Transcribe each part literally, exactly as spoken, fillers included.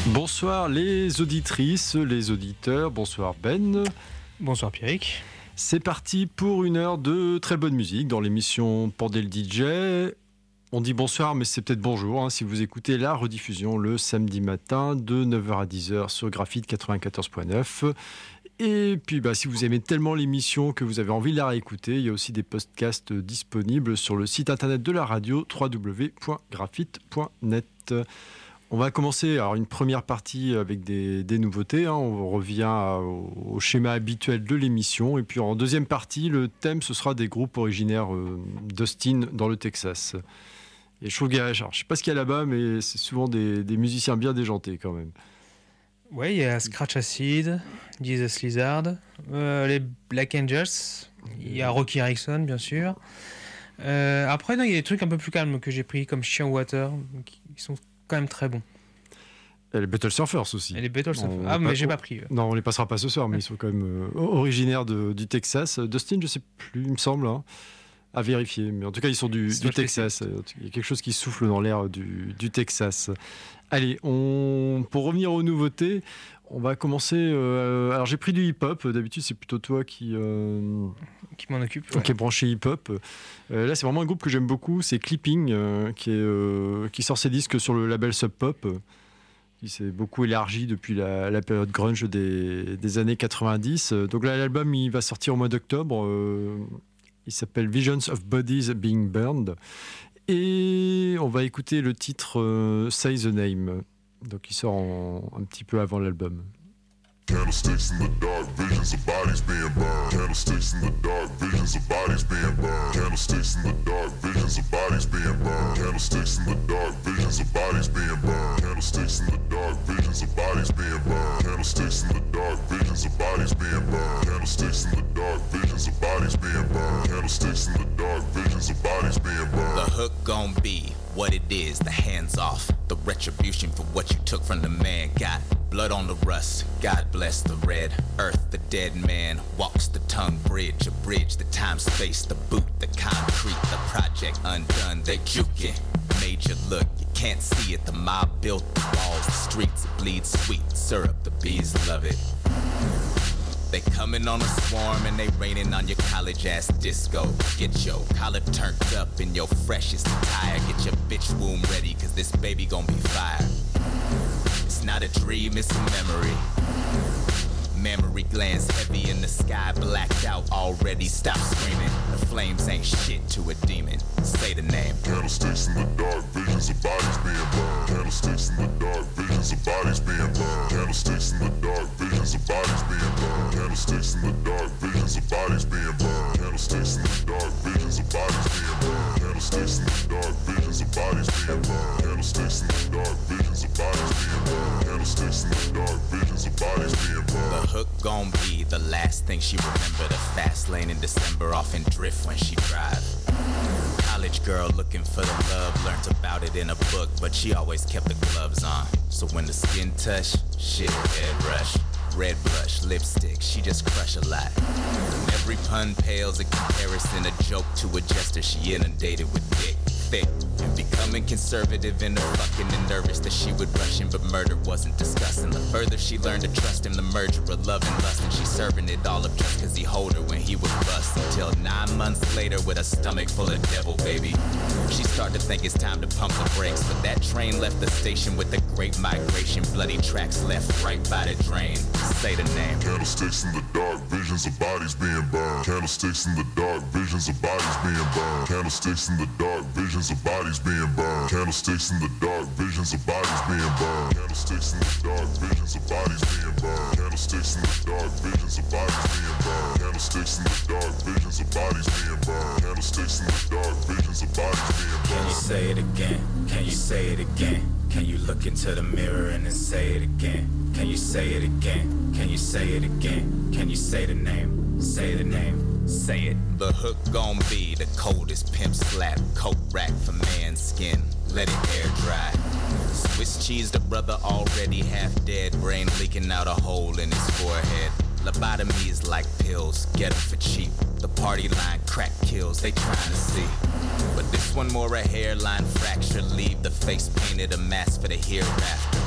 Bonsoir les auditrices, les auditeurs, bonsoir Ben. Bonsoir Pierrick. C'est parti pour une heure de très bonne musique dans l'émission Pendez le D J. On dit bonsoir, mais c'est peut-être bonjour hein, si vous écoutez la rediffusion le samedi matin de neuf heures à dix heures sur Graphite quatre-vingt-quatorze point neuf. Et puis bah, si vous aimez tellement l'émission que vous avez envie de la réécouter, il y a aussi des podcasts disponibles sur le site internet de la radio w w w point graphite point net. On va commencer alors une première partie avec des, des nouveautés. Hein. On revient à, au, au schéma habituel de l'émission. Et puis en deuxième partie, le thème, ce sera des groupes originaires euh, d'Austin dans le Texas. Et je trouve qu'il y a, alors, je ne sais pas ce qu'il y a là-bas, mais c'est souvent des, des musiciens bien déjantés quand même. Ouais, il y a Scratch Acid, Jesus Lizard, euh, les Black Angels, il y a Rocky Erickson bien sûr. Euh, après, il y a des trucs un peu plus calmes que j'ai pris comme Chien Water, qui sont quand même très bons. Et les Battle Surfers aussi. Et les Battle Surfers. Ah, mais pas, j'ai pas pris. Euh. Non, on les passera pas ce soir, mais ils sont quand même euh, originaires de, du Texas. D'Austin, je sais plus, il me semble, hein, à vérifier. Mais en tout cas, ils sont du, du Texas. Il y a quelque chose qui souffle dans l'air du, du Texas. Allez, on, pour revenir aux nouveautés, on va commencer. Euh, alors, j'ai pris du hip-hop. D'habitude, c'est plutôt toi qui. Euh, qui m'en occupe. Ouais. Qui est branché hip-hop. Euh, là, c'est vraiment un groupe que j'aime beaucoup. C'est Clipping, euh, qui, est, euh, qui sort ses disques sur le label Sub Pop, euh, qui s'est beaucoup élargi depuis la, la période grunge des, des années quatre-vingt-dix. Donc là, l'album, il va sortir au mois d'octobre. Euh, il s'appelle Visions of Bodies Being Burned. Et on va écouter le titre euh, Say the Name. Donc, il sort en, un petit peu avant l'album. Candlesticks in the dark, visions of bodies being burned. Candlesticks in the dark, visions of bodies being burned. Candlesticks in the dark, visions of bodies being burned. Candlesticks in the dark, visions of bodies being burned. Candlesticks in the dark, visions of bodies being burned. Candlesticks in the dark, visions of bodies being burned. Candlesticks in the dark, visions of bodies being burned. Candlesticks in the dark, visions of bodies being burned. The hook gon' be what it is, the hands off. The retribution for what you took from the man. Got blood on the rust, God bless the red earth. The dead man walks the tongue bridge, a bridge, the time space, the boot, the concrete, the project undone. They juking, made you look, you can't see it. The mob built the walls, the streets, it bleeds sweet syrup, the bees love it. They coming on a swarm and they raining on your college ass disco. Get your collar turned up in your freshest attire. Get your bitch womb ready, cause this baby gon' be fire. It's not a dream, it's a memory. Memory glands heavy in the sky, blacked out already. Stop screaming, the flames ain't shit to a demon. Say the name. Candlesticks in the dark, visions of bodies being burned. Candlesticks in the dark, visions of bodies being burned. Candlesticks in the dark, visions of bodies being burned. Candlesticks in the dark, visions of bodies being burned. Candlesticks in the dark, visions of bodies being burned. Candlesticks in the dark, visions of bodies being burned. Candlesticks in the dark, visions of bodies being burned. Candlesticks in the dark, visions of bodies being burned. The hook gon' be the last thing she remember. The fast lane in December, off in drift when she drive. College girl looking for the love, learned about it in a book, but she always kept the gloves on. So when the skin touch, shit, head rush. Red blush, lipstick, she just crush a lot. And every pun pales in comparison, a joke to a jester. She inundated with dick, thick, and becoming conservative in her fucking and nervous that she would rush him, but murder wasn't discussing. The further she learned to trust him, the merger of love and lust, and she's serving it all up just cause he hold her when he would bust. Until nine months later with a stomach full of devil, baby, she started to think it's time to pump the brakes, but that train left the station with the great migration. Bloody tracks left right by the drain. Say the name. Candlesticks in the dark, visions of bodies being burned. Candlesticks in the dark, visions of bodies being burned. Candlesticks in the dark, visions of bodies being burned. Candlesticks in the dark, visions of bodies being burned. Candlesticks in the dark, visions of bodies being burned. Candlesticks in the dark, visions of bodies being burned. Candlesticks in the dark, visions of bodies being burned. Candlesticks in the dark, visions of bodies being burned. Can you say it again? Can you say it again? Can you look into the mirror and then say it again? Can you say it again? Can you say it again? Can you say the name? Say the name. Say it. The hook gon' be the coldest pimp slap coat rack for man's skin. Let it air dry. Swiss cheese, the brother already half dead, brain leaking out a hole in his forehead. Lobotomies like pills, get them for cheap. The party line crack kills, they trying to see. But this one more a hairline fracture, leave the face painted a mask for the hereafter.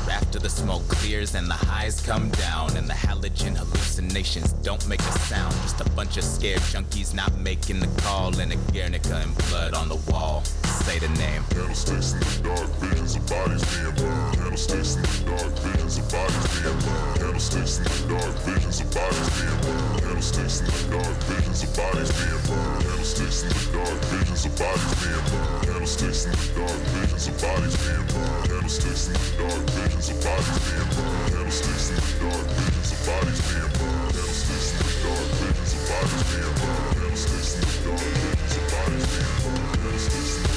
After the smoke clears and the highs come down, and the halogen hallucinations don't make a sound, just a bunch of scared junkies not making the call, and a Guernica and blood on the wall. Say the name. Candlesticks in the dark, visions of bodies being burned. Candlesticks in the dark, visions of bodies being burned. Candlesticks in the dark, visions of bodies being burned. Candlesticks in the dark, visions of bodies being burned. Candlesticks in the dark, visions of bodies being burned. Candlesticks in the dark, visions of bodies being burned. Candlesticks in the dark, visions of bodies being burned. Candlesticks in the dark, visions of bodies being burned. Candlesticks in the dark, visions of bodies being burned. Candlesticks in the dark, visions of bodies being burned. Candlesticks in the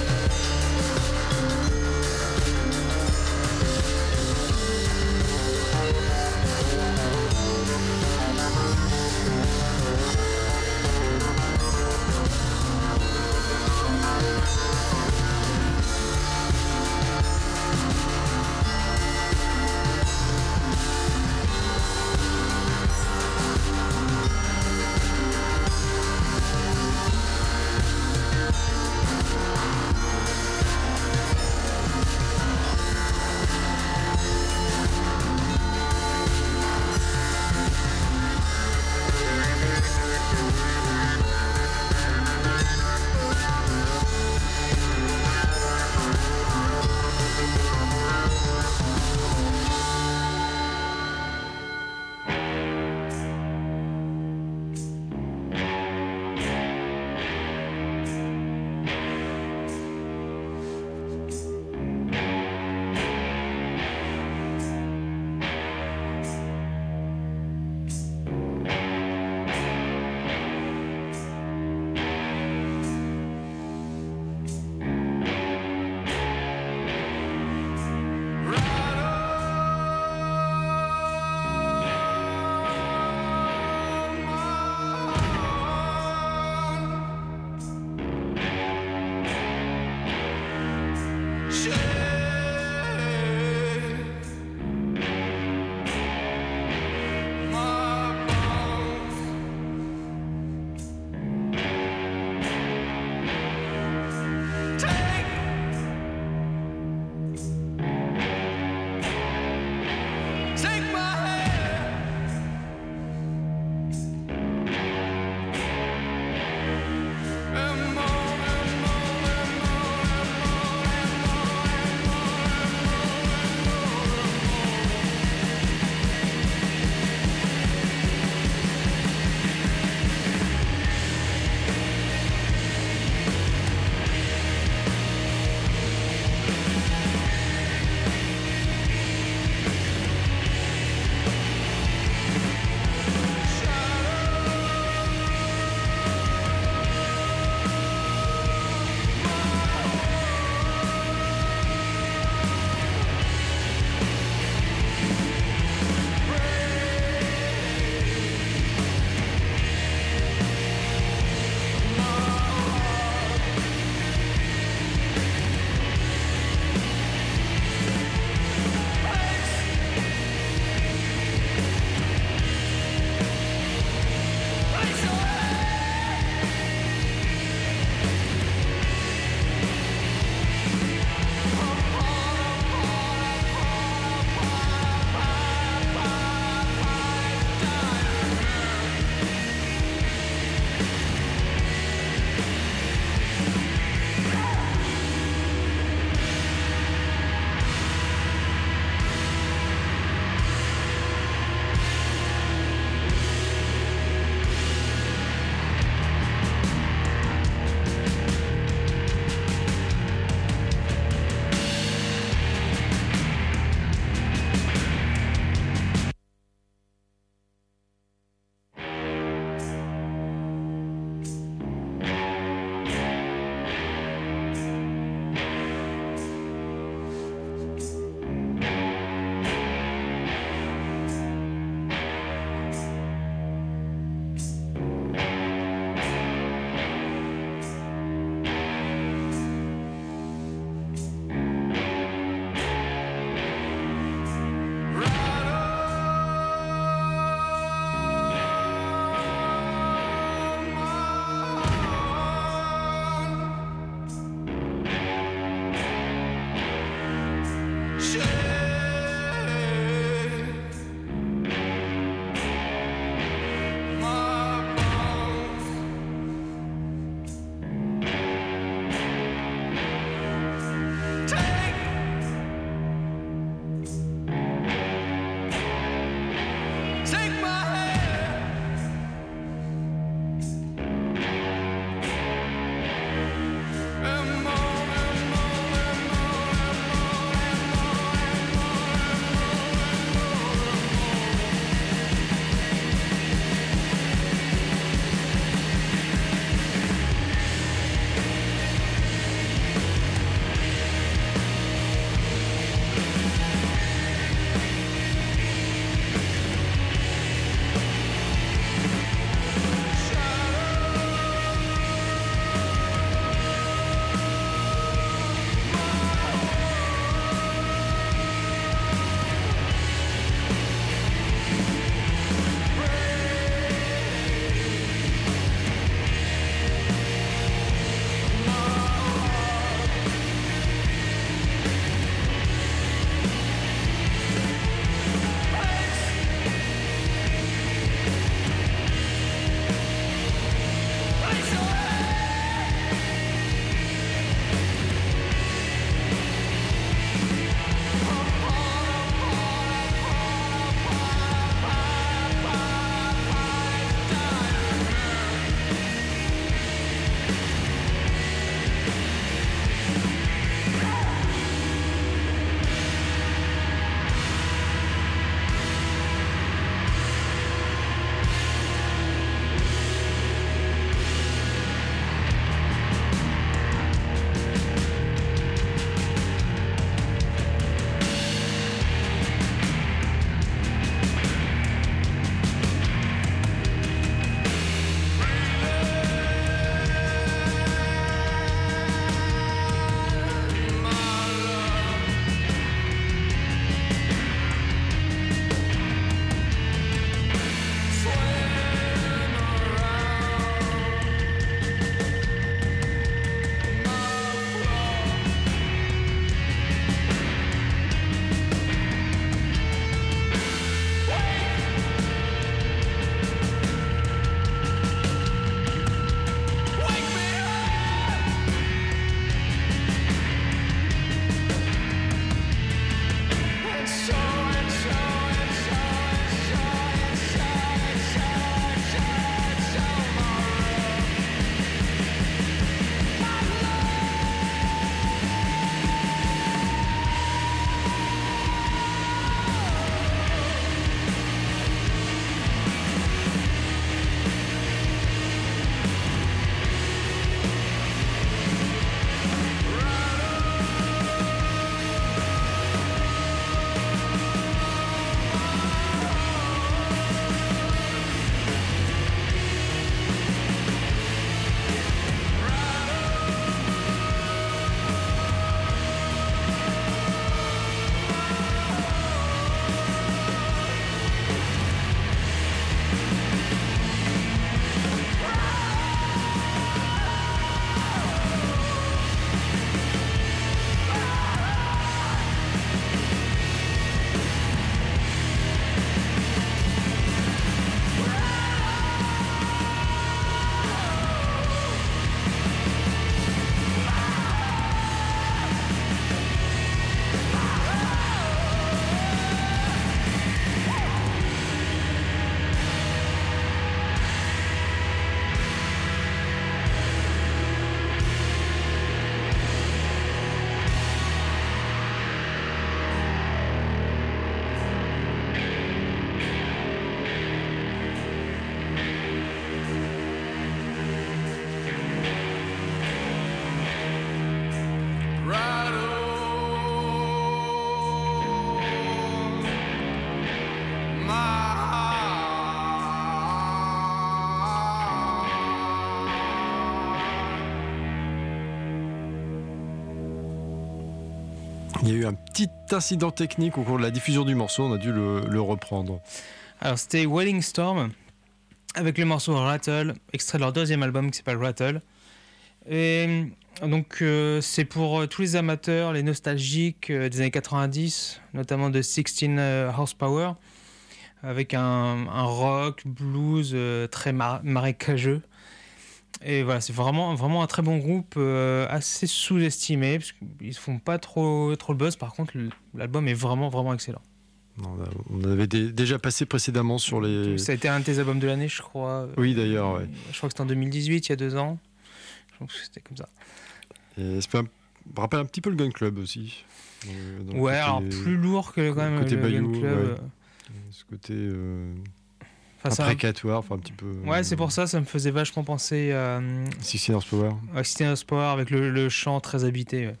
Il y a eu un petit incident technique au cours de la diffusion du morceau, on a dû le, le reprendre. Alors c'était Wailing Storm avec le morceau Rattle, extrait de leur deuxième album qui s'appelle Rattle. Et donc euh, c'est pour euh, tous les amateurs, les nostalgiques euh, des années quatre-vingt-dix, notamment de seize euh, Horsepower, avec un, un rock, blues euh, très mar- marécageux. Et voilà, c'est vraiment, vraiment un très bon groupe, euh, assez sous-estimé, parce qu'ils ne font pas trop, trop le buzz. Par contre, l'album est vraiment, vraiment excellent. On avait d- déjà passé précédemment sur les... Ça a été un de tes albums de l'année, je crois. Oui, d'ailleurs, ouais. Je crois que c'était en deux mille dix-huit, il y a deux ans. Je pense que c'était comme ça. Et ça me rappelle un petit peu le Gun Club aussi. Dans ouais, côté, alors plus lourd que quand même côté le Bayou, Gun Club. Ouais. Ce côté euh, enfin, imprécatoire, enfin un petit peu... Ouais, c'est pour ça, ça me faisait vachement penser à... sixteen Horsepower. À sixteen Horsepower, avec le, le chant très habité. Ouais.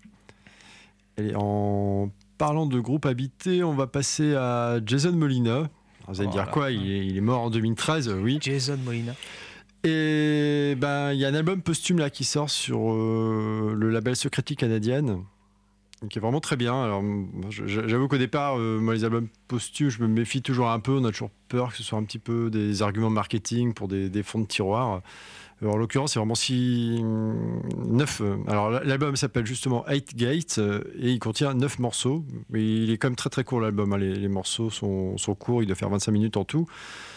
Et en parlant de groupe habité, on va passer à Jason Molina. Alors, vous allez oh, dire là, quoi, il est, il est mort en deux mille treize, oui. Jason Molina. Et ben, il y a un album posthume là qui sort sur euh, le label Secrecy Canadian, qui est vraiment très bien. Alors, j'avoue qu'au départ, euh, moi, les albums posthumes, je me méfie toujours un peu. On a toujours peur que ce soit un petit peu des arguments marketing pour des, des fonds de tiroir. Alors, en l'occurrence, c'est vraiment si neuf. Alors, l'album s'appelle justement Eight Gates et il contient neuf morceaux. Mais il est quand même très très court l'album. Hein. Les, les morceaux sont, sont courts. Il doit faire vingt-cinq minutes en tout.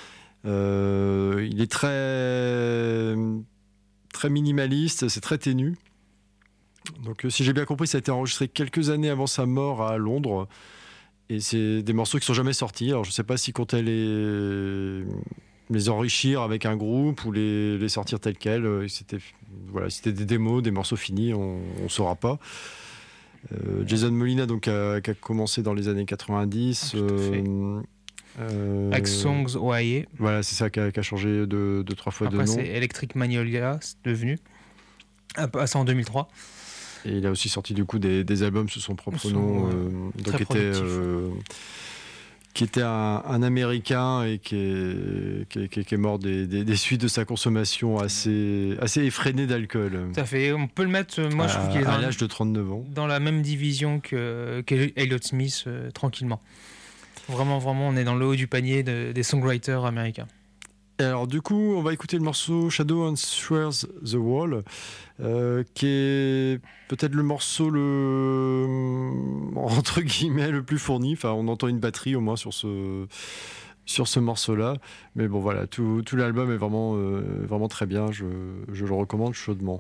Euh, il est très très minimaliste. C'est très ténu. Donc, si j'ai bien compris, ça a été enregistré quelques années avant sa mort à Londres. Et c'est des morceaux qui ne sont jamais sortis. Alors, je ne sais pas s'il comptait les, les enrichir avec un groupe ou les, les sortir tels quels. C'était, voilà, c'était des démos, des morceaux finis, on ne saura pas. Euh, Jason Molina, donc, a, qui a commencé dans les années quatre-vingt-dix. Ah, euh, euh, avec Songs O I A. Voilà, c'est ça qui a, qui a changé deux, deux, trois fois Après, de nom. Après, c'est Electric Magnolia, c'est devenu. Ah, ça en deux mille trois. Et il a aussi sorti du coup des, des albums sous son propre son, nom, euh, donc était, euh, qui était un, un Américain et qui est, qui est, qui est mort des, des, des suites de sa consommation assez, assez effrénée d'alcool. Tout à fait, on peut le mettre, moi à, je trouve qu'il est à dans, l'âge de trente-neuf ans. Dans la même division que, qu'Elliott Smith, euh, tranquillement. Vraiment, vraiment, on est dans le haut du panier de, des songwriters américains. Et alors du coup, on va écouter le morceau Shadow Answers the Wall, euh, qui est peut-être le morceau le entre guillemets le plus fourni. Enfin, on entend une batterie au moins sur ce sur ce morceau-là. Mais bon, voilà, tout, tout l'album est vraiment euh, vraiment très bien. Je, je le recommande chaudement.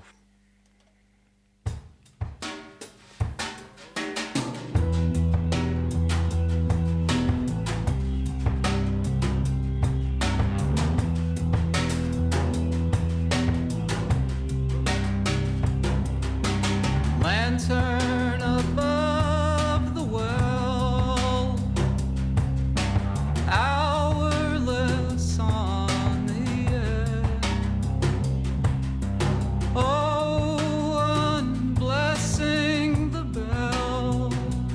Lantern above the well, hourless on the air. Oh, unblessing the bell.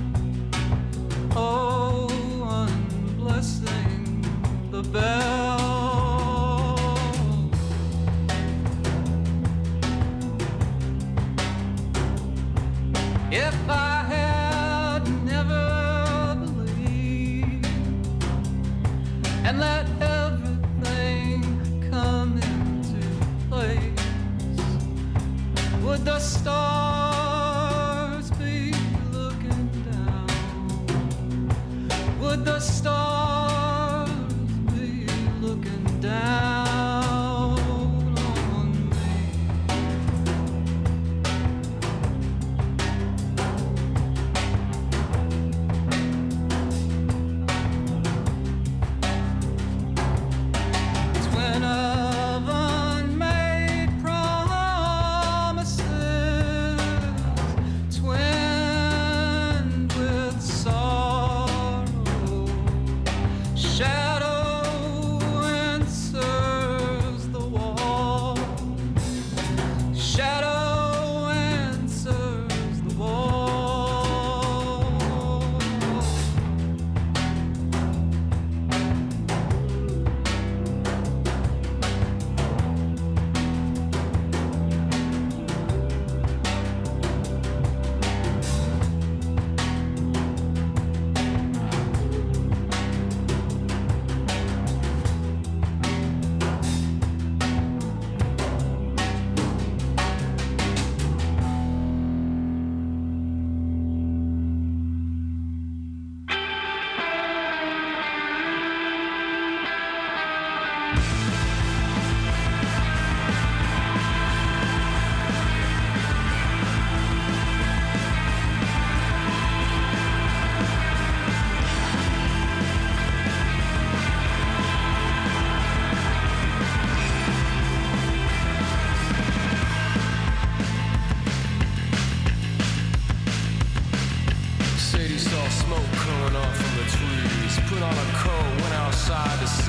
Oh, unblessing the bell. If I had never believed and let everything come into place, would the stars be looking down? Would the stars be looking down?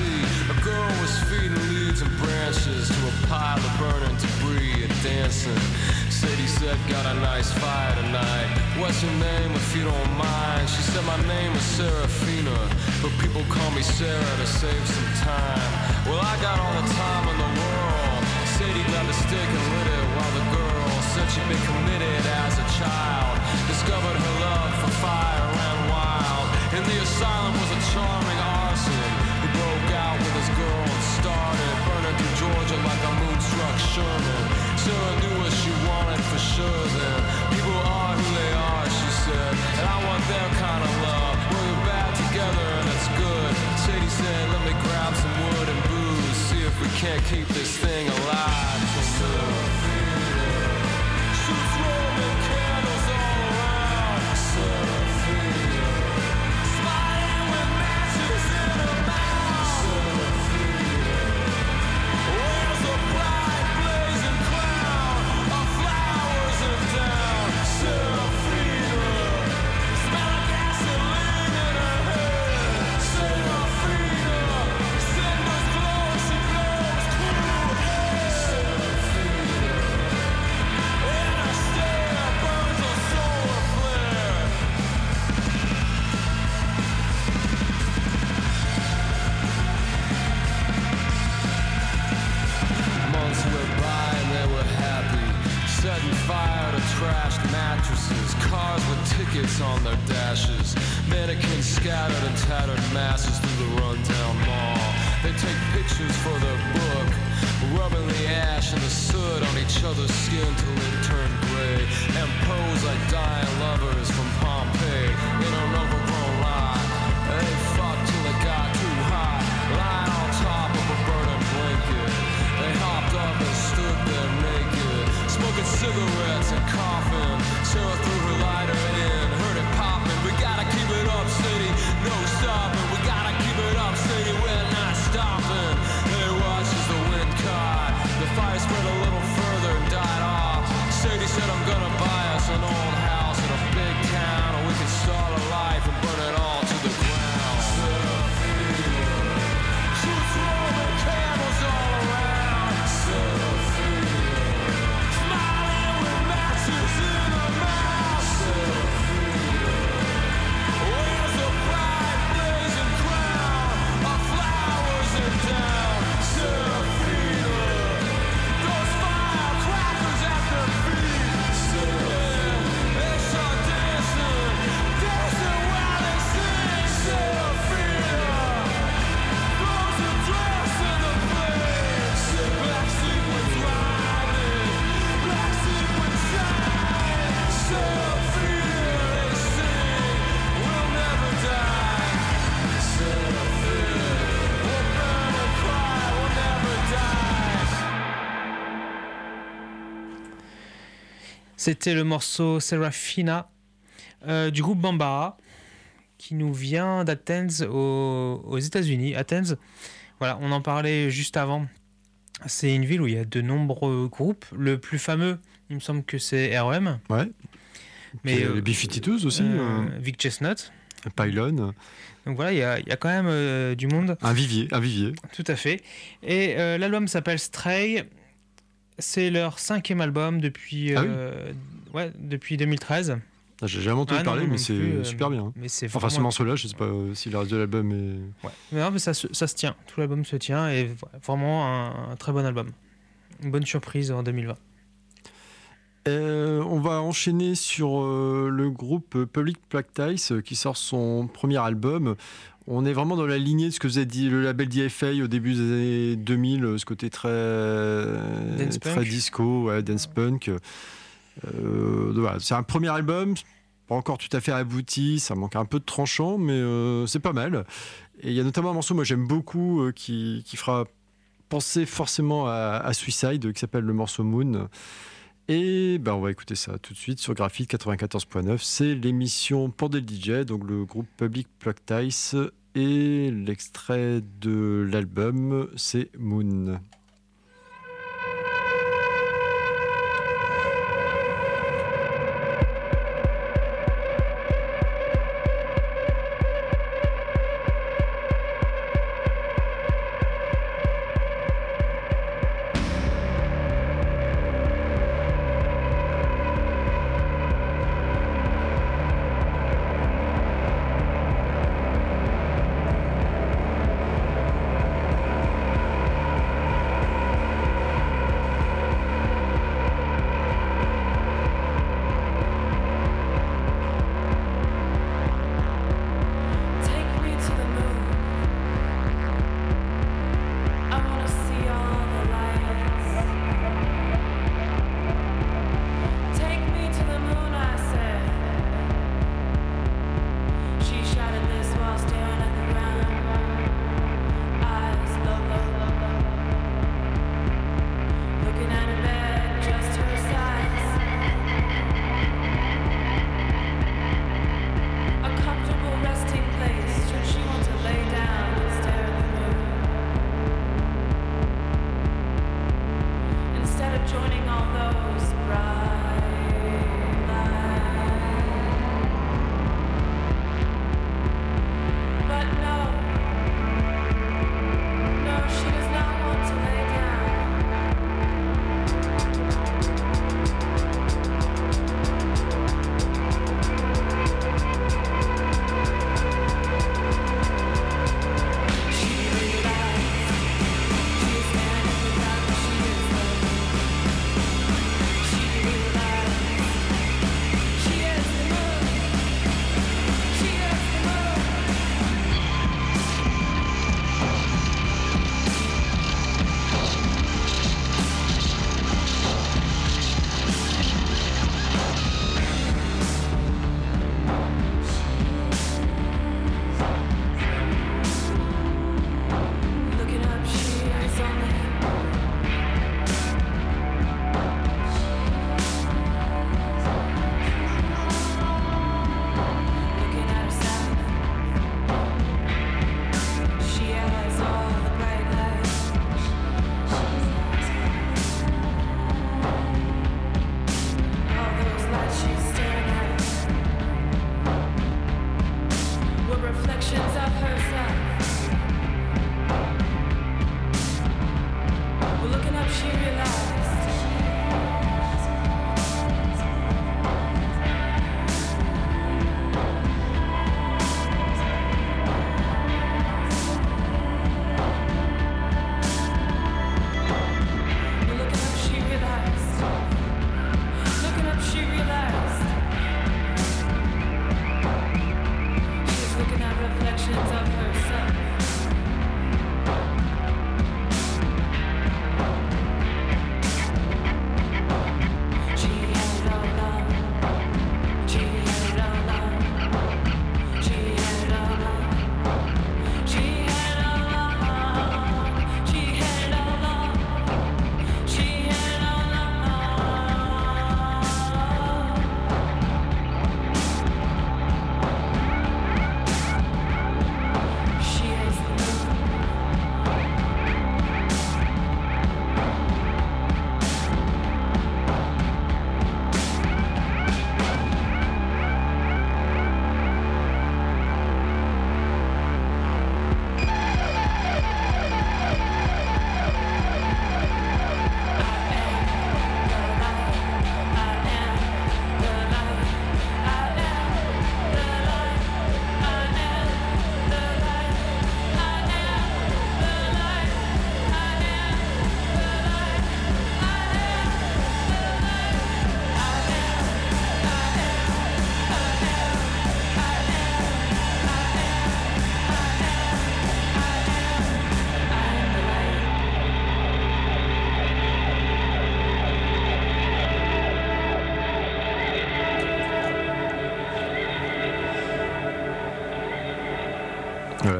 see a girl was feeding leaves and branches to a pile of burning debris and dancing. Sadie said, got a nice fire tonight. What's your name if you don't mind? She said, my name is Serafina, but people call me Sarah to save some time. Well, I got all the time in the world. Sadie grabbed a stick and lit it while the girl said she'd been committed as a child. Discovered her love for fire ran wild. In the asylum was a charming arson who broke out with his girl and started burning through Georgia like a moonstruck Sherman. Sarah knew what she wanted for sure then. People are who they are, she said, and I want their kind of love. We're bad together and it's good. Sadie said, let me grab some wood and booze, see if we can't keep this thing alive. Serafina, shoots Roman candles all around. Serafina, smiling with matches in her mouth. Serafina, wears a bright blazing crown of flowers and down. Serafina, smell of gasoline in her hair. Serafina, cinders glow, she glows cool air. Serafina, in her stare burns a solar flare. Months went by and they were happy, setting fire to trashed mattresses, cars with tickets on their dashes, mannequins scattered in tattered masses through the rundown mall. They take pictures for their book, rubbing the ash and the soot on each other's skin till it turned gray, and pose like dying lovers from Pompeii in an overgrown lot. They fucked till it got too hot, lying on top of a burning blanket. They hopped up and stood there naked, smoking cigarettes and coughing. Sarah threw her lighter in, heard it popping. We gotta keep it up, Sadie, no stopping. We gotta keep it up, Sadie, we're not stopping. They watched as the wind caught, the fire spread a little further and died off. Sadie said, I'm gonna buy us an old house in a big town, and we can start a life and burn it all to the ground. Serafina, shoots Roman candles all around. Serafina, smiling with matches in her mouth. Serafina, wears a bright blazing crown of flowers and down. Serafina, those firecrackers at their feet. Serafina, they start dancing, dancing while they sing. Serafina, throws a dress in the flames. Black sequins riding, black sequins shining. Serafina, they sing, we'll never die. Serafina, we'll burn and cry, we'll never die. C'était le morceau Serafina euh, du groupe Bambara qui nous vient d'Athens aux, aux États-Unis. Athens, voilà, on en parlait juste avant. C'est une ville où il y a de nombreux groupes. Le plus fameux, il me semble que c'est R E M. Ouais. Mais Puis, euh, les B-cinquante-deux aussi, euh, euh, Vic Chestnut. Pylon, Donc voilà, il y a, il y a quand même euh, du monde. un vivier, un vivier. Tout à fait. Et euh, l'album s'appelle Stray. C'est leur cinquième album depuis, Ah oui euh, ouais, depuis deux mille treize. Ah, J'ai jamais entendu Ah non, parler, non, mais non c'est plus, euh, super bien. Mais c'est Enfin, ce vraiment- morceau-là, je sais pas euh, si le reste de l'album est. Ouais. Mais non, mais ça, se- ça se tient. Tout l'album se tient et v- vraiment un, un très bon album. Une bonne surprise en deux mille vingt. Euh, on va enchaîner sur euh, le groupe Public Practice euh, qui sort son premier album. On est vraiment dans la lignée de ce que faisait dit le label D F A au début des années deux mille, euh, ce côté très, Dance très punk. disco, ouais, dance punk. Euh, voilà, c'est un premier album, pas encore tout à fait abouti, ça manque un peu de tranchant, mais euh, c'est pas mal. Et il y a notamment un morceau, moi j'aime beaucoup, euh, qui, qui fera penser forcément à, à Suicide, qui s'appelle le morceau Moon. Et ben on va écouter ça tout de suite sur Graphite quatre-vingt-quatorze point neuf. C'est l'émission Pour des D J, donc le groupe Public Practice. Et l'extrait de l'album, c'est Moon. Serafina,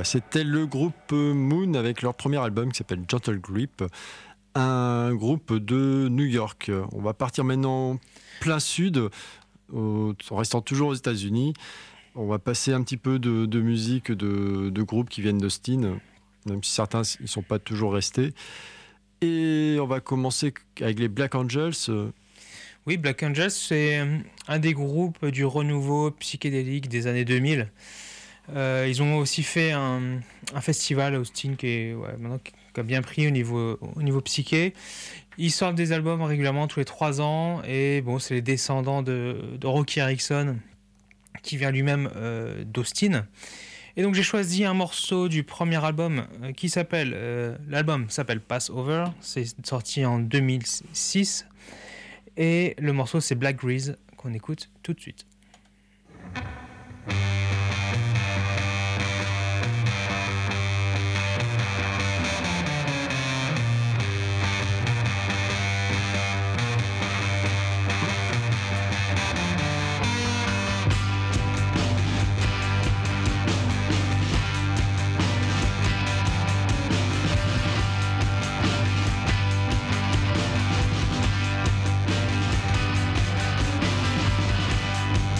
Voilà, c'était le groupe Moon avec leur premier album qui s'appelle Gentle Grip, un groupe de New York. On va partir maintenant plein sud, au, en restant toujours aux États-Unis. On va passer un petit peu de, de musique de, de groupes qui viennent d'Austin, même si certains ne sont pas toujours restés. Et on va commencer avec les Black Angels. Oui, Black Angels, c'est un des groupes du renouveau psychédélique des années deux mille. Euh, ils ont aussi fait un, un festival à Austin qui, est, ouais, maintenant, qui a bien pris au niveau, au niveau psyché. Ils sortent des albums régulièrement tous les trois ans. Et bon, c'est les descendants de, de Rocky Erickson, qui vient lui-même euh, d'Austin. Et donc j'ai choisi un morceau du premier album euh, qui s'appelle... Euh, l'album s'appelle Passover. C'est sorti en deux mille six. Et le morceau, c'est Black Grease, qu'on écoute tout de suite. We'll be right back.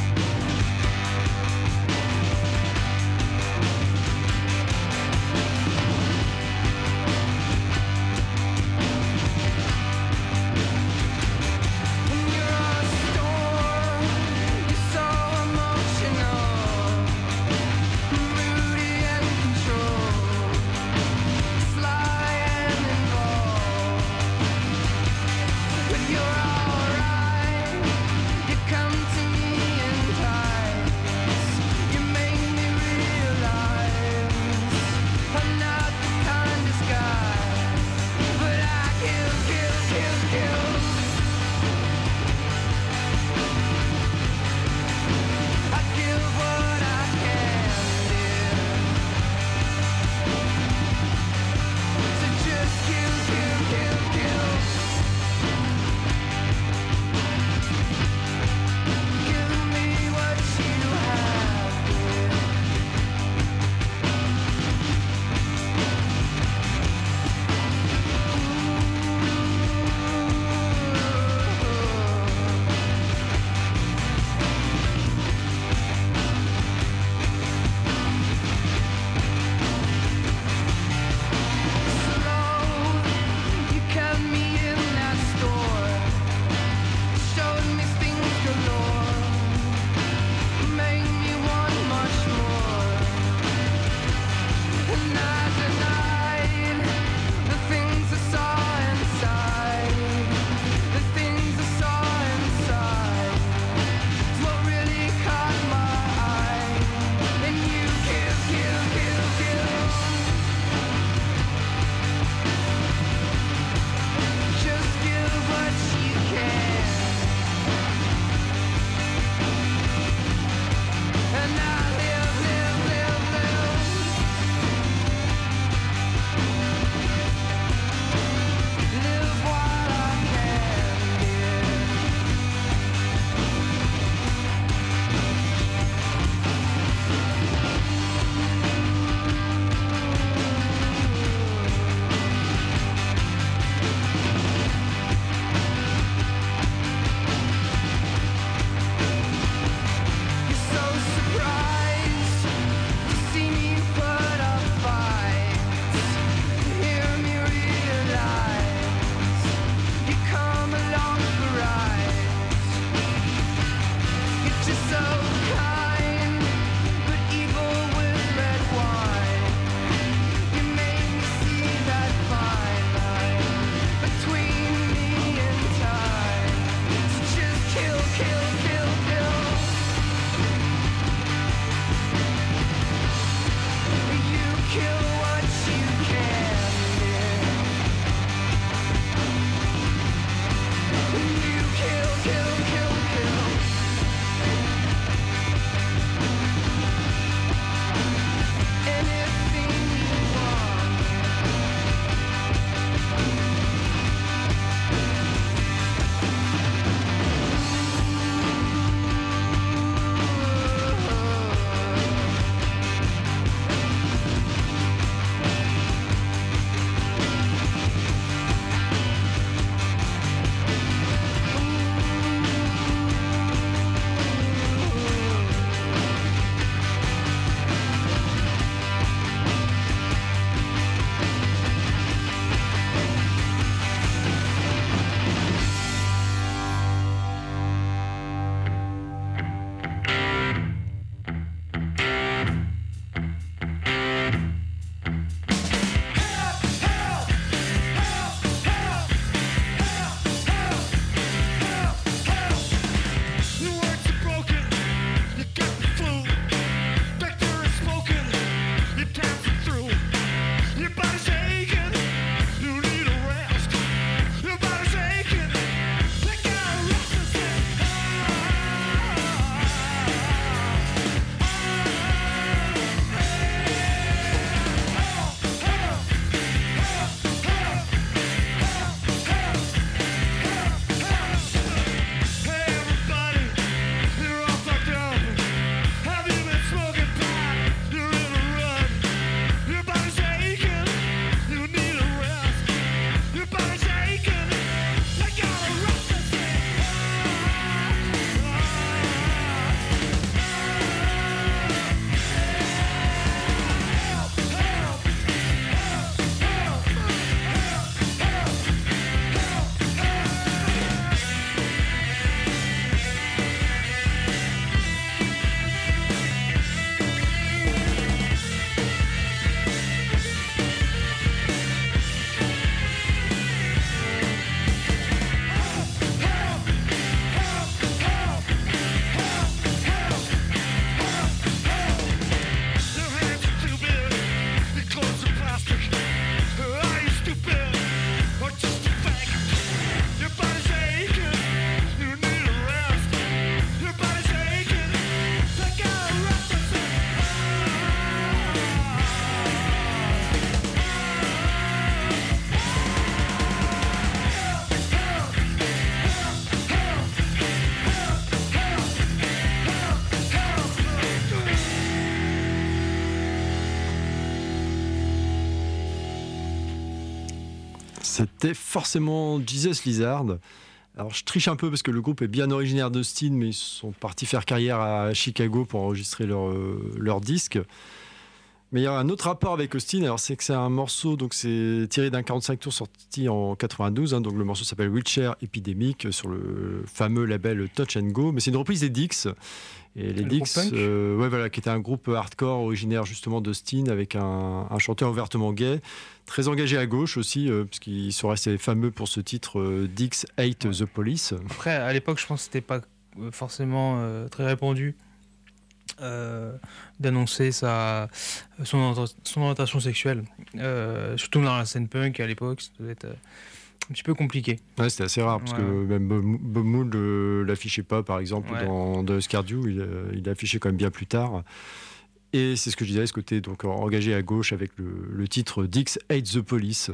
C'était forcément Jesus Lizard. Alors je triche un peu parce que le groupe est bien originaire d'Austin, mais ils sont partis faire carrière à Chicago pour enregistrer leur, euh, leur disque. Mais il y a un autre rapport avec Austin, alors c'est que c'est un morceau, donc c'est tiré d'un quarante-cinq tours sorti en quatre-vingt-douze, hein, donc le morceau s'appelle Wheelchair Epidemic sur le fameux label Touch and Go, mais c'est une reprise des Dix. Et les Le Dix, groupe punk. euh, ouais, voilà, qui était un groupe hardcore originaire justement d'Austin avec un, un chanteur ouvertement gay, très engagé à gauche aussi, euh, puisqu'ils sont restés fameux pour ce titre euh, Dix Hate the Police. Après, à l'époque, je pense que c'était pas euh, forcément euh, très répandu euh, d'annoncer sa, son, ori- son orientation sexuelle. Euh, surtout dans la scène punk à l'époque, ça devait être euh, un petit peu compliqué. Ouais, c'était assez rare, parce Ouais. que même Bob Bob Mould ne l'affichait pas, par exemple, Ouais. dans The Oscar Du, il, euh, il l'a affiché quand même bien plus tard. Et c'est ce que je disais, ce côté donc, engagé à gauche avec le, le titre Dix Hate the Police,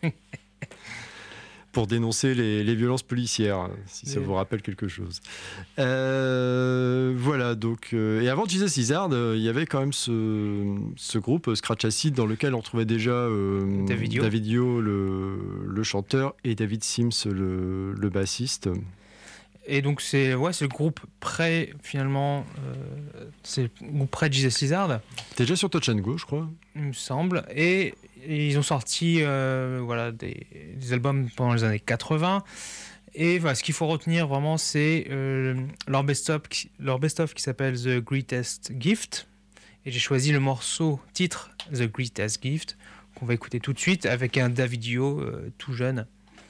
pour dénoncer les, les violences policières, si ça Oui. vous rappelle quelque chose. Euh, voilà, donc... euh, et avant Jesus Lizard, euh, il y avait quand même ce, ce groupe, Scratch Acid, dans lequel on trouvait déjà euh, David Yo. David Yo, le, le chanteur, et David Sims, le, le bassiste. Et donc, c'est ouais, c'est le groupe près, finalement, euh, c'est le groupe près de Jesus Lizard, T'es déjà sur Touch and Go, je crois. il me semble. Et, et ils ont sorti euh, voilà, des, des albums pendant les années quatre-vingts. Et voilà, ce qu'il faut retenir vraiment, c'est euh, leur best-of qui, leur best-of qui s'appelle The Greatest Gift. Et j'ai choisi le morceau titre The Greatest Gift, qu'on va écouter tout de suite avec un David Yo euh, tout jeune.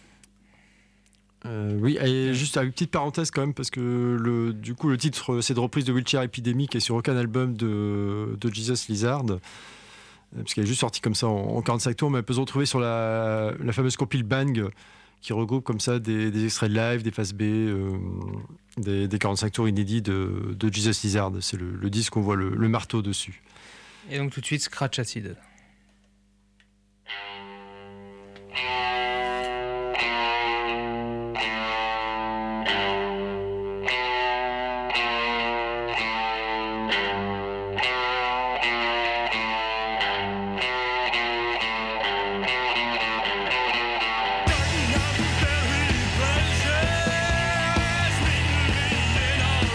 Euh, oui, et juste une petite parenthèse quand même, parce que le, du coup, le titre, c'est de reprise de Wheelchair Epidemic et sur aucun album de, de Jesus Lizard, euh, parce qu'elle est juste sortie comme ça en, en quarante-cinq tours, mais elle peut se retrouver sur la, la fameuse compile Bang, qui regroupe comme ça des, des extraits de live, des faces B, euh, des, des quarante-cinq tours inédits de, de Jesus Lizard. C'est le, le disque qu'on voit le, le marteau dessus. Et donc tout de suite, Scratch Acid.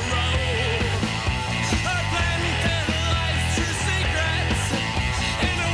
In a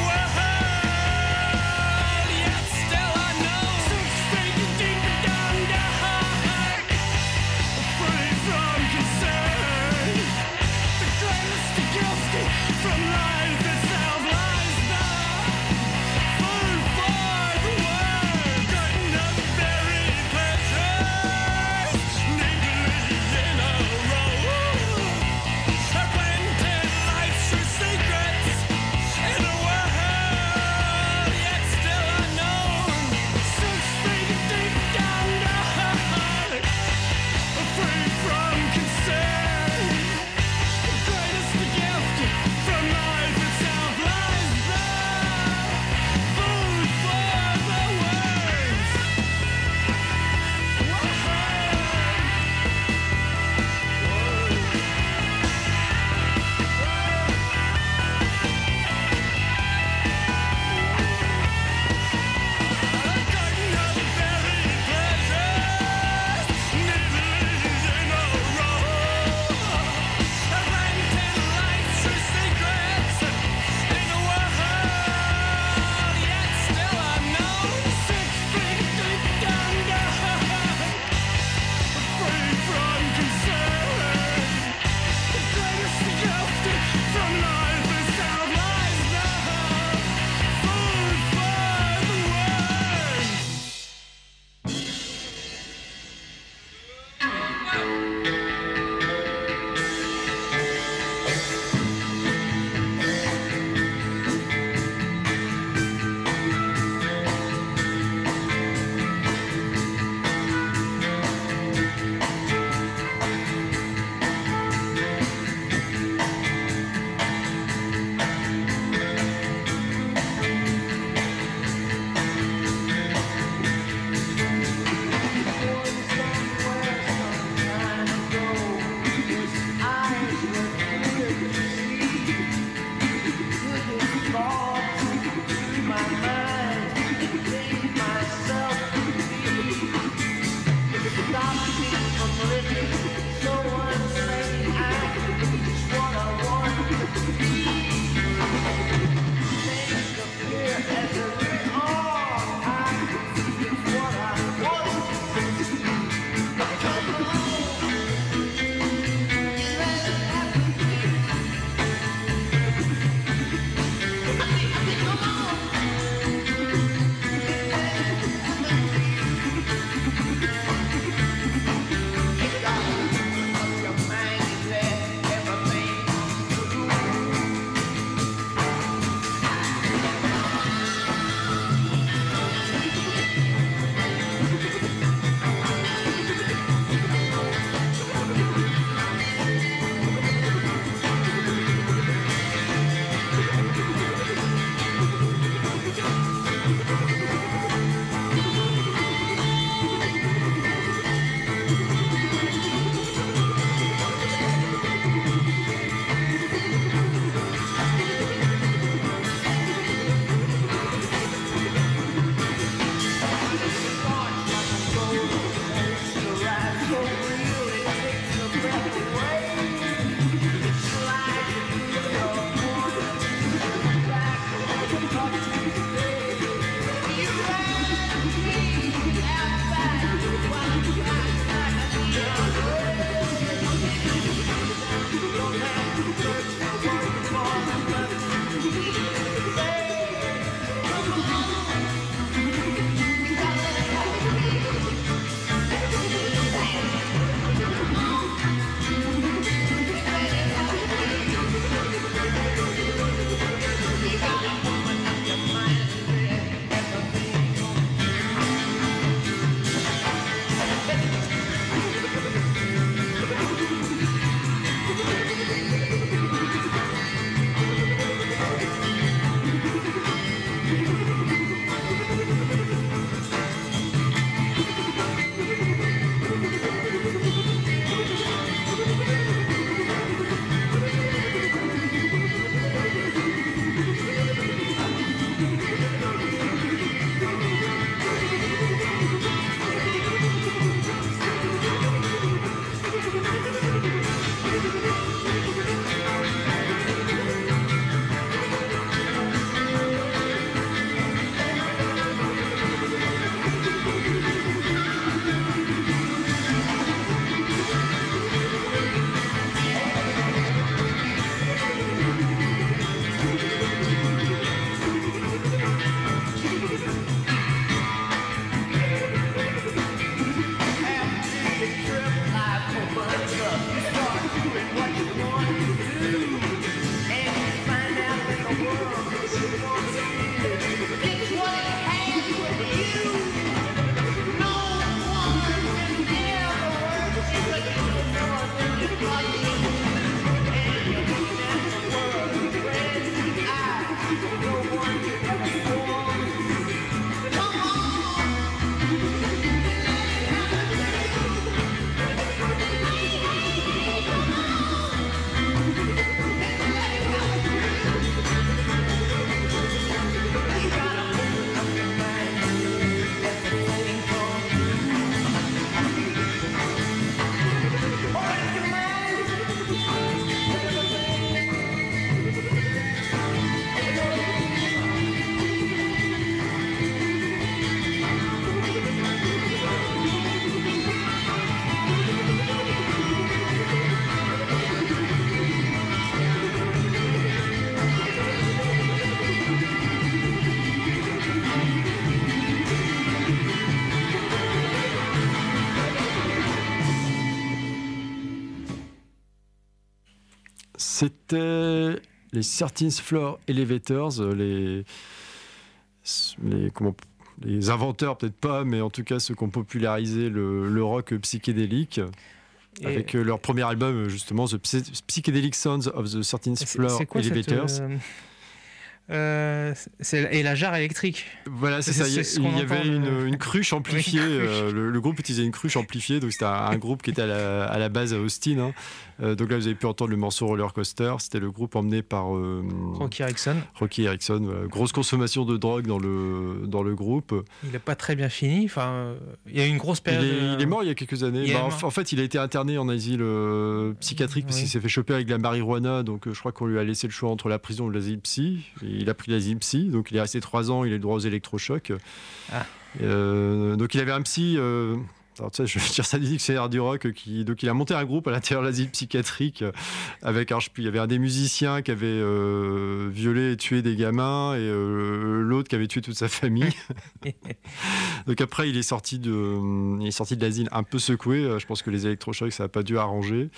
C'était les thirteenth Floor Elevators, les, les, comment, les inventeurs, peut-être pas, mais en tout cas ceux qui ont popularisé le, le rock psychédélique. Et avec euh, leur premier album, justement, The Psychedelic Sounds of the thirteenth Floor c'est quoi Elevators. Cette, euh... Euh, c'est, et la jarre électrique. Voilà, c'est, c'est ça. C'est il y, il y avait une, une cruche amplifiée. Oui, une cruche. Euh, le, le groupe utilisait une cruche amplifiée. Donc, c'était un, un groupe qui était à la, à la base à Austin. Hein. Euh, donc là, vous avez pu entendre le morceau Roller Coaster. C'était le groupe emmené par euh, Rocky Erickson. Rocky Erickson. Voilà. Grosse consommation de drogue dans le, dans le groupe. Il n'a pas très bien fini. Enfin, euh, il y a eu une grosse période. Il est, il est mort il y a quelques années. Bah, en, en fait, il a été interné en asile euh, psychiatrique oui. parce qu'il s'est fait choper avec de la marijuana. Donc, euh, je crois qu'on lui a laissé le choix entre la prison ou l'asile psy. Et il a pris l'asile psy. Donc il est resté trois ans, il a le droit aux électrochocs. Ah. Euh, donc il avait un psy, euh, alors, tu sais, je vais dire ça du dictionnaire du rock, qui, donc il a monté un groupe à l'intérieur de l'asile psychiatrique avec un, il y avait un des musiciens qui avait euh, violé et tué des gamins et euh, l'autre qui avait tué toute sa famille. Donc après il est sorti de, il est sorti de l'asile un peu secoué. Je pense que les électrochocs ça n'a pas dû arranger.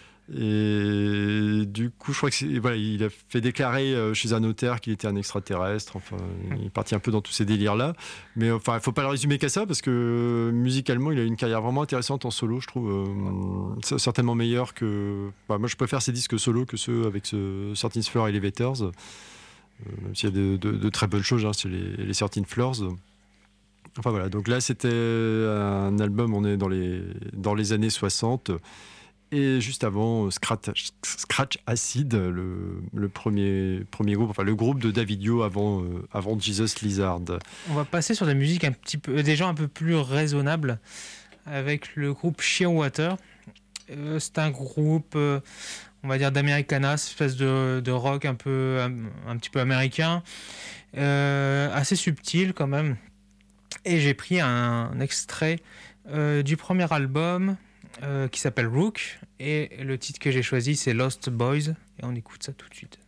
Et du coup, je crois que c'est, voilà, il a fait déclarer chez un notaire qu'il était un extraterrestre. Enfin, il est parti un peu dans tous ces délires-là. Mais enfin, il faut pas le résumer qu'à ça parce que musicalement, il a eu une carrière vraiment intéressante en solo, je trouve. Euh, certainement meilleure que. Bah, moi, je préfère ses disques solo que ceux avec ce thirteenth Floor Elevators. Euh, même s'il y a de, de, de très bonnes choses, hein, c'est les, les thirteenth Floors. Enfin voilà. Donc là, c'était un album. On est dans les dans les années soixante. Et juste avant, Scratch, Scratch Acid, le, le premier, premier groupe, enfin le groupe de David Yo avant, euh, avant Jesus Lizard. On va passer sur des musiques un petit peu, des gens un peu plus raisonnables avec le groupe Shearwater. Euh, c'est un groupe, euh, on va dire d'Americana, espèce de, de rock un peu, un, un petit peu américain, euh, assez subtil quand même. Et j'ai pris un, un extrait euh, du premier album. Euh, qui s'appelle Rook et le titre que j'ai choisi c'est Lost Boys et on écoute ça tout de suite.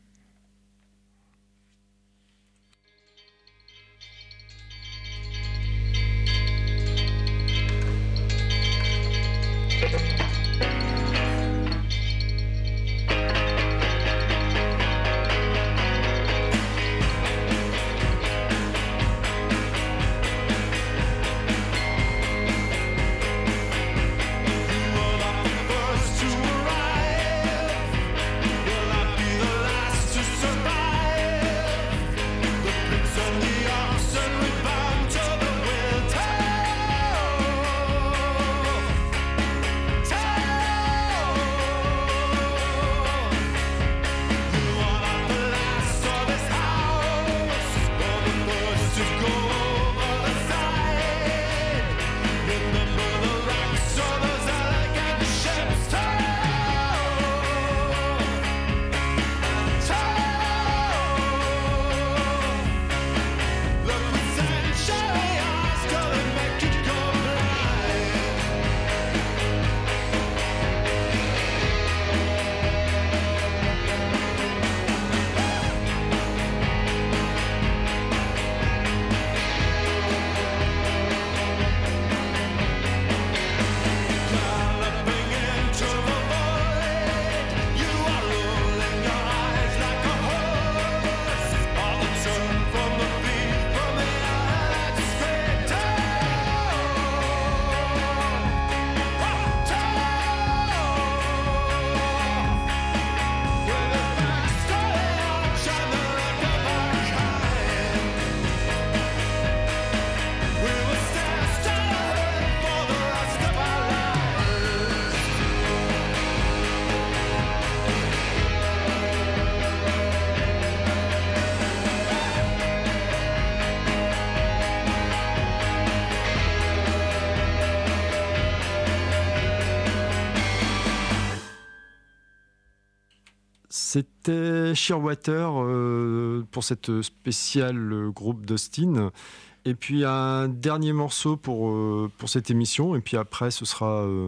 C'était Shearwater euh, pour cette spéciale groupe d'Austin. Et puis un dernier morceau pour, euh, pour cette émission. Et puis après, ce sera euh,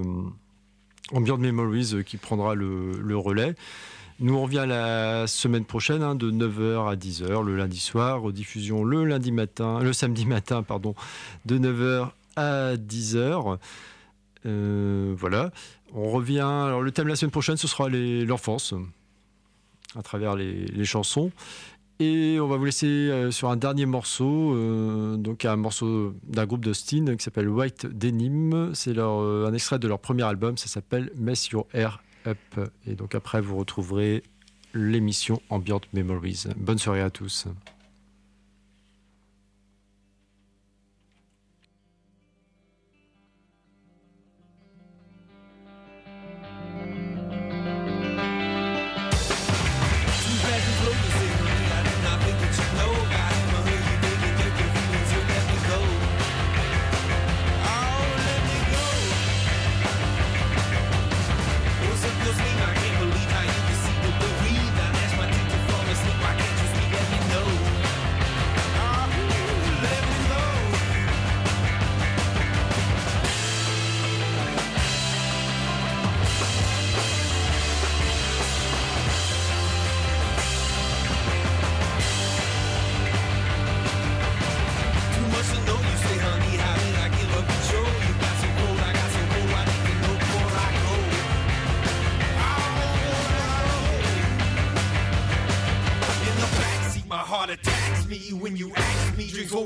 Ambient Memories qui prendra le, le relais. Nous, on revient la semaine prochaine, hein, de neuf heures à dix heures, le lundi soir. Rediffusion le lundi matin, le samedi matin, pardon, de neuf heures à dix heures. Euh, voilà. On revient. Alors, le thème de la semaine prochaine, ce sera les, l'enfance. à travers les, les chansons. Et on va vous laisser euh, sur un dernier morceau, euh, donc un morceau d'un groupe d'Austin qui s'appelle White Denim. C'est leur, euh, un extrait de leur premier album, ça s'appelle Mess Your Hair Up. Et donc après, vous retrouverez l'émission Ambient Memories. Bonne soirée à tous.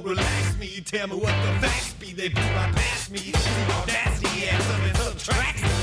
Tell me what the facts be, they blew right past me. The audacity, yeah, some of the tracks.